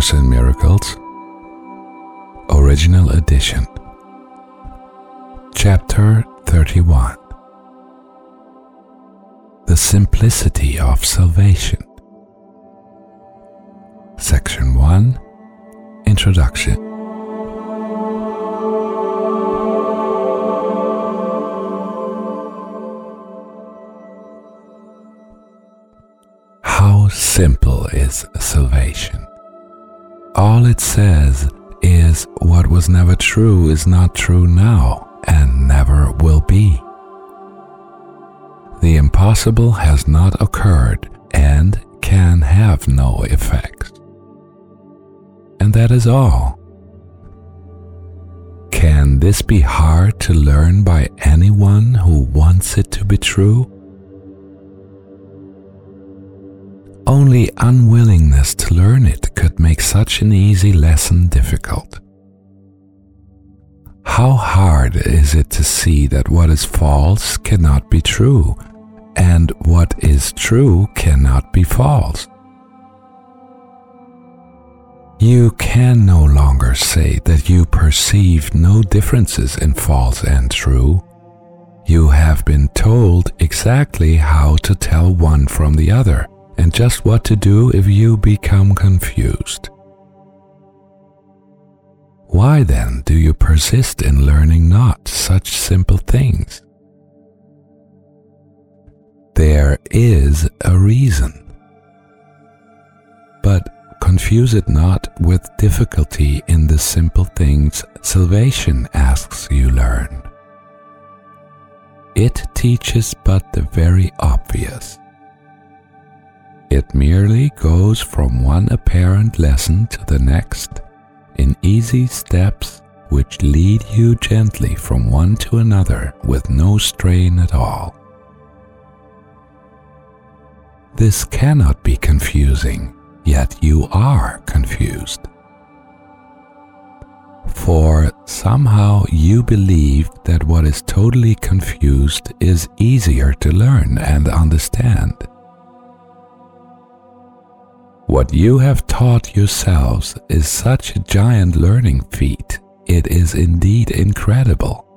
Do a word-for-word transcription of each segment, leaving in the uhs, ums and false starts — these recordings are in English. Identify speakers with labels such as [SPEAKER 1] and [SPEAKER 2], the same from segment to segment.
[SPEAKER 1] Course in Miracles, Original Edition, Chapter thirty-one. The Simplicity of Salvation. Section one. Introduction. How simple is salvation? All it says is what was never true is not true now and never will be. The impossible has not occurred and can have no effect. And that is all. Can this be hard to learn by anyone who wants it to be true? Only unwillingness to learn it could make such an easy lesson difficult. How hard is it to see that what is false cannot be true, and what is true cannot be false? You can no longer say that you perceive no differences in false and true. You have been told exactly how to tell one from the other, and just what to do if you become confused. Why then do you persist in learning not such simple things? There is a reason. But confuse it not with difficulty in the simple things salvation asks you learn. It teaches but the very obvious. It merely goes from one apparent lesson to the next in easy steps which lead you gently from one to another with no strain at all. This cannot be confusing, yet you are confused. For somehow you believe that what is totally confused is easier to learn and understand. What you have taught yourselves is such a giant learning feat, it is indeed incredible.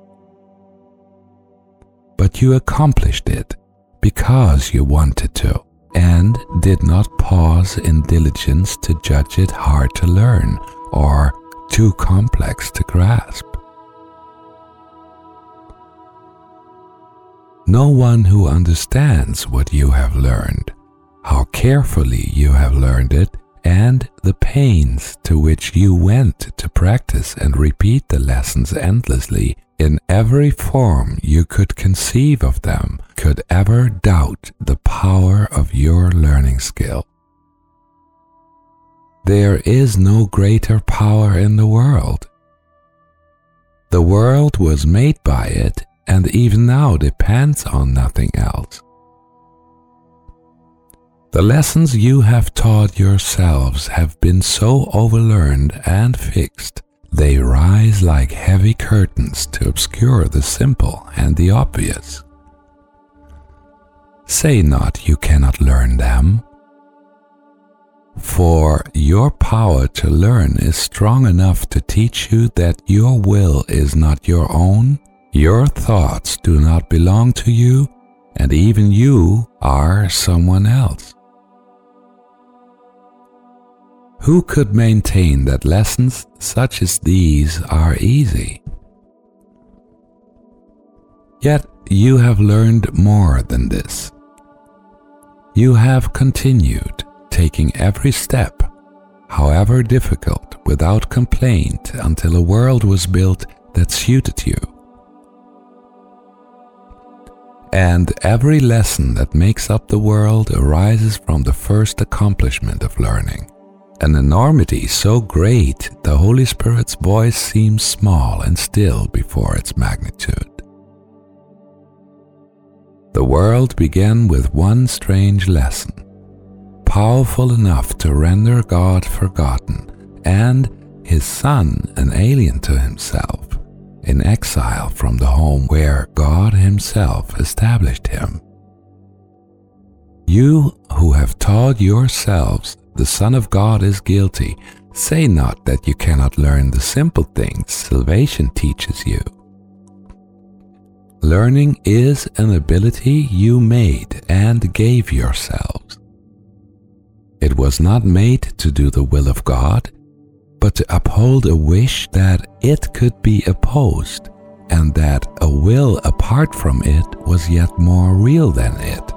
[SPEAKER 1] But you accomplished it because you wanted to, and did not pause in diligence to judge it hard to learn or too complex to grasp. No one who understands what you have learned, how carefully you have learned it, and the pains to which you went to practice and repeat the lessons endlessly in every form you could conceive of them, could ever doubt the power of your learning skill. There is no greater power in the world. The world was made by it, and even now depends on nothing else. The lessons you have taught yourselves have been so overlearned and fixed, they rise like heavy curtains to obscure the simple and the obvious. Say not you cannot learn them, for your power to learn is strong enough to teach you that your will is not your own, your thoughts do not belong to you, and even you are someone else. Who could maintain that lessons such as these are easy? Yet you have learned more than this. You have continued, taking every step, however difficult, without complaint until a world was built that suited you. And every lesson that makes up the world arises from the first accomplishment of learning. An enormity so great the Holy Spirit's voice seems small and still before its magnitude. The world began with one strange lesson, powerful enough to render God forgotten and his Son an alien to himself, in exile from the home where God himself established him. You who have taught yourselves the Son of God is guilty, Say not that you cannot learn the simple things salvation teaches you. Learning is an ability you made and gave yourselves. It was not made to do the will of God, but to uphold a wish that it could be opposed, and that a will apart from it was yet more real than it.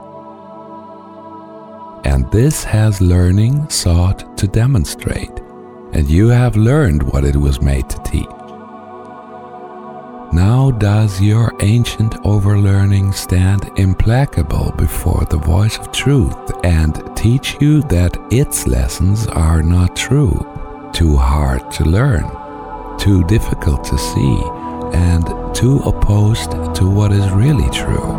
[SPEAKER 1] And this has learning sought to demonstrate, and you have learned what it was made to teach. Now does your ancient overlearning stand implacable before the voice of truth and teach you that its lessons are not true, too hard to learn, too difficult to see, and too opposed to what is really true.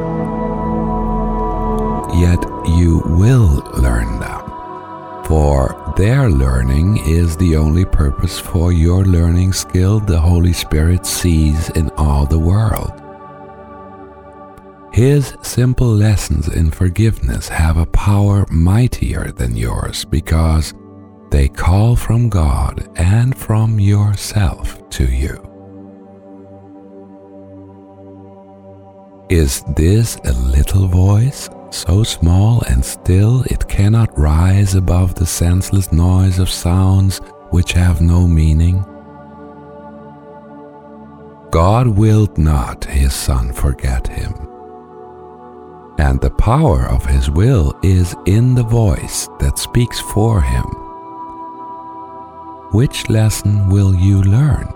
[SPEAKER 1] Yet you will learn them, for their learning is the only purpose for your learning skill the Holy Spirit sees in all the world. His simple lessons in forgiveness have a power mightier than yours because they call from God and from yourself to you. Is this a little voice, so small and still it cannot rise above the senseless noise of sounds which have no meaning? God willed not his Son forget him, and the power of his will is in the voice that speaks for him. Which lesson will you learn?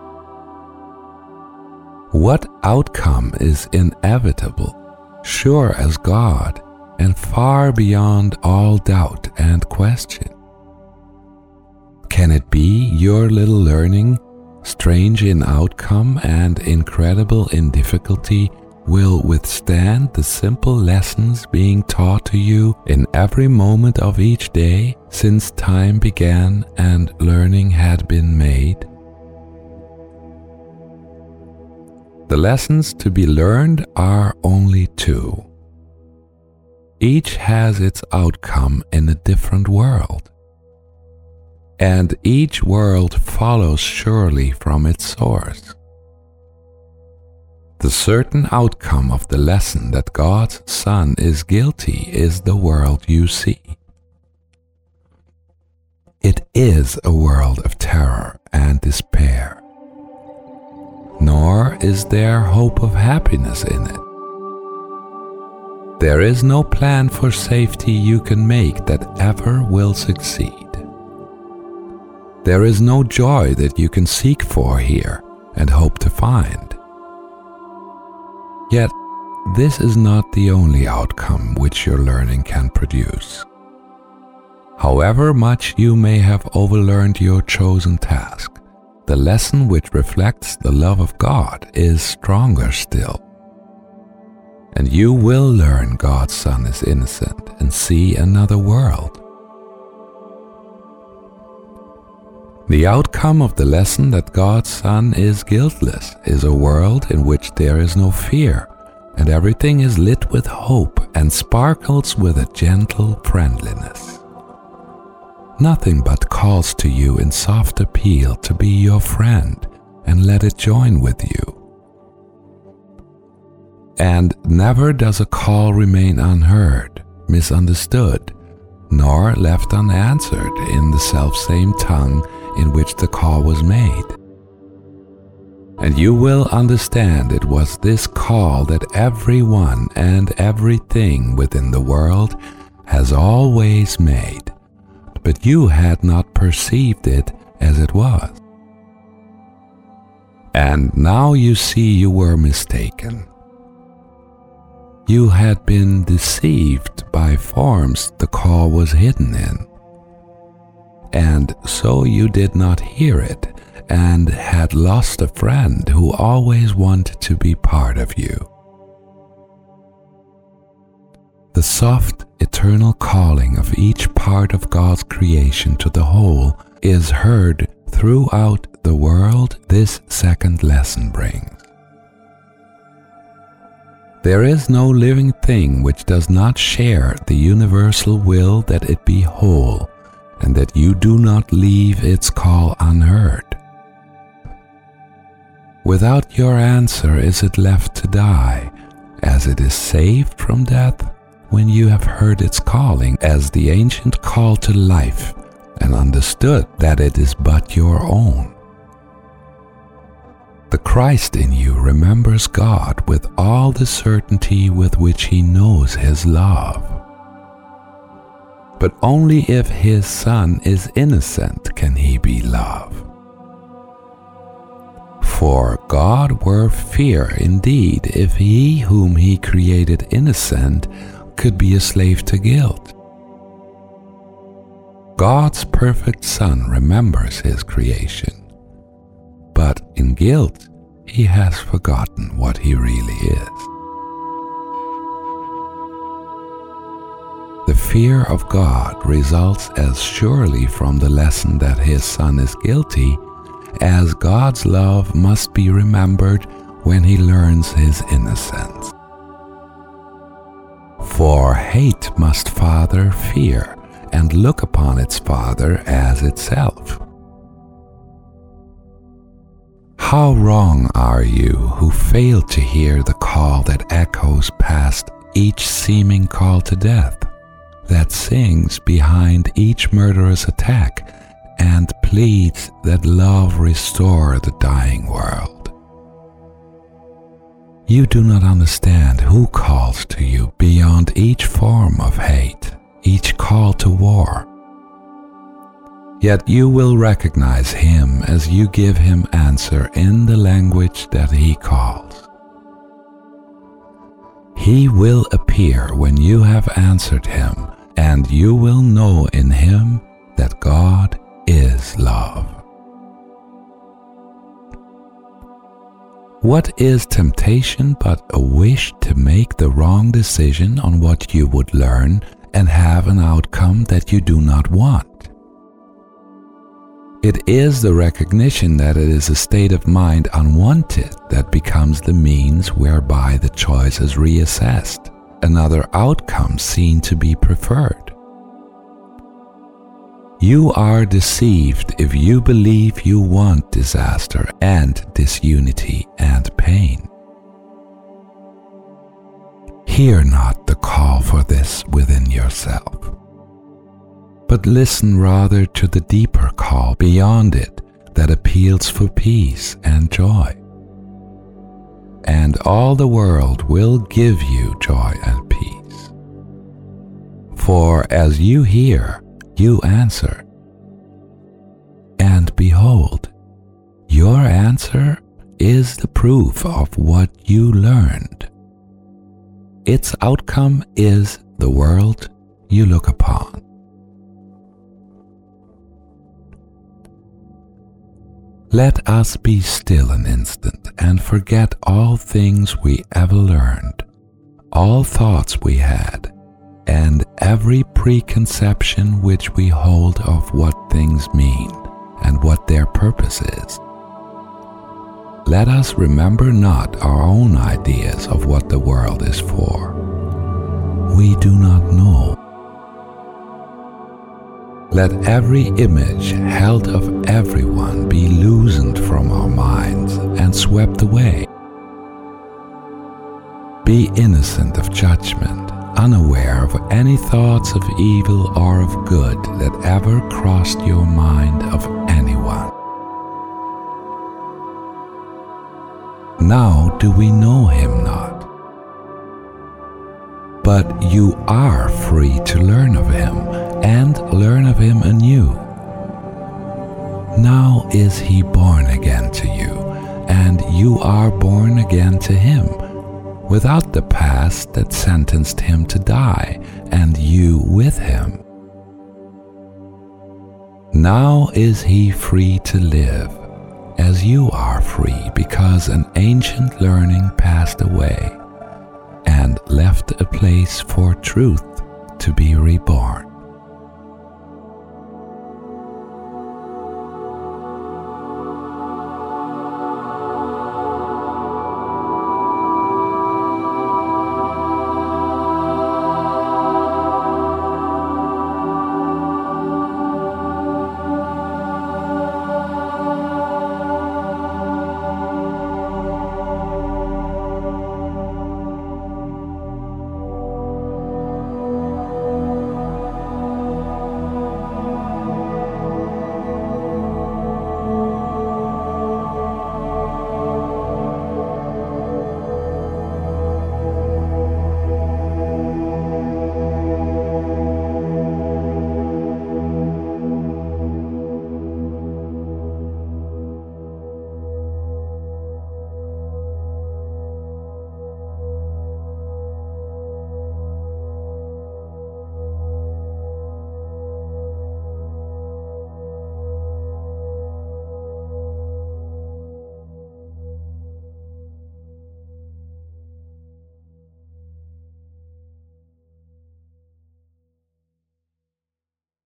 [SPEAKER 1] What outcome is inevitable, sure as God, and far beyond all doubt and question? Can it be your little learning, strange in outcome and incredible in difficulty, will withstand the simple lessons being taught to you in every moment of each day since time began and learning had been made? The lessons to be learned are only two. Each has its outcome in a different world, and each world follows surely from its source. The certain outcome of the lesson that God's Son is guilty is the world you see. It is a world of terror and despair, nor is there hope of happiness in it. There is no plan for safety you can make that ever will succeed. There is no joy that you can seek for here and hope to find. Yet, this is not the only outcome which your learning can produce. However much you may have overlearned your chosen task, the lesson which reflects the love of God is stronger still. And you will learn God's Son is innocent and see another world. The outcome of the lesson that God's Son is guiltless is a world in which there is no fear, and everything is lit with hope and sparkles with a gentle friendliness. Nothing but calls to you in soft appeal to be your friend and let it join with you. And never does a call remain unheard, misunderstood, nor left unanswered in the selfsame tongue in which the call was made. And you will understand it was this call that everyone and everything within the world has always made, but you had not perceived it as it was. And now you see you were mistaken. You had been deceived by forms the call was hidden in, and so you did not hear it and had lost a friend who always wanted to be part of you. The soft, eternal calling of each part of God's creation to the whole is heard throughout the world this second lesson brings. There is no living thing which does not share the universal will that it be whole, and that you do not leave its call unheard. Without your answer is it left to die, as it is saved from death when you have heard its calling as the ancient call to life and understood that it is but your own. The Christ in you remembers God with all the certainty with which he knows his love. But only if his Son is innocent can he be love. For God were fear indeed if he whom he created innocent could be a slave to guilt. God's perfect Son remembers his creation, but in guilt he has forgotten what he really is. The fear of God results as surely from the lesson that his Son is guilty as God's love must be remembered when he learns his innocence. For hate must father fear and look upon its father as itself. How wrong are you who fail to hear the call that echoes past each seeming call to death, that sings behind each murderous attack and pleads that love restore the dying world. You do not understand who calls to you beyond each form of hate, each call to war. Yet you will recognize him as you give him answer in the language that he calls. He will appear when you have answered him, and you will know in him that God is love. What is temptation but a wish to make the wrong decision on what you would learn and have an outcome that you do not want? It is the recognition that it is a state of mind unwanted that becomes the means whereby the choice is reassessed, another outcome seen to be preferred. You are deceived if you believe you want disaster and disunity and pain. Hear not the call for this within yourself, but listen rather to the deeper call beyond it that appeals for peace and joy. And all the world will give you joy and peace. For as you hear, you answer. And behold, your answer is the proof of what you learned. Its outcome is the world you look upon. Let us be still an instant and forget all things we ever learned, all thoughts we had, and every preconception which we hold of what things mean and what their purpose is. Let us remember not our own ideas of what the world is for. We do not know. Let every image held of everyone be loosened from our minds and swept away. Be innocent of judgment, unaware of any thoughts of evil or of good that ever crossed your mind of anyone. Now do we know him not? But you are free to learn of him, and learn of him anew. Now is he born again to you, and you are born again to him, without the past that sentenced him to die, and you with him. Now is he free to live, as you are free, because an ancient learning passed away, and left a place for truth to be reborn.